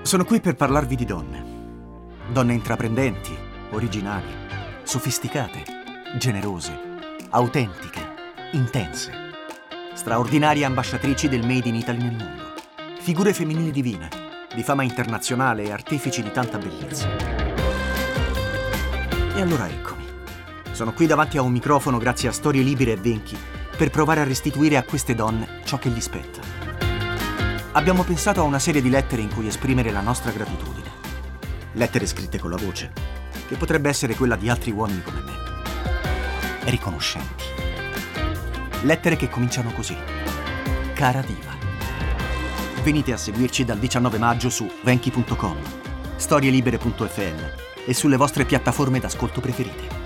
Sono qui per parlarvi di donne. Donne intraprendenti, originali, sofisticate, generose, autentiche, intense. Straordinarie ambasciatrici del Made in Italy nel mondo. Figure femminili divine, di fama internazionale e artefici di tanta bellezza. E allora eccomi. Sono qui davanti a un microfono grazie a Storie Libere e Venchi per provare a restituire a queste donne ciò che gli spetta. Abbiamo pensato a una serie di lettere in cui esprimere la nostra gratitudine. Lettere scritte con la voce, che potrebbe essere quella di altri uomini come me. Riconoscenti. Lettere che cominciano così. Cara diva. Venite a seguirci dal 19 maggio su venchi.com, storielibere.fm e sulle vostre piattaforme d'ascolto preferite.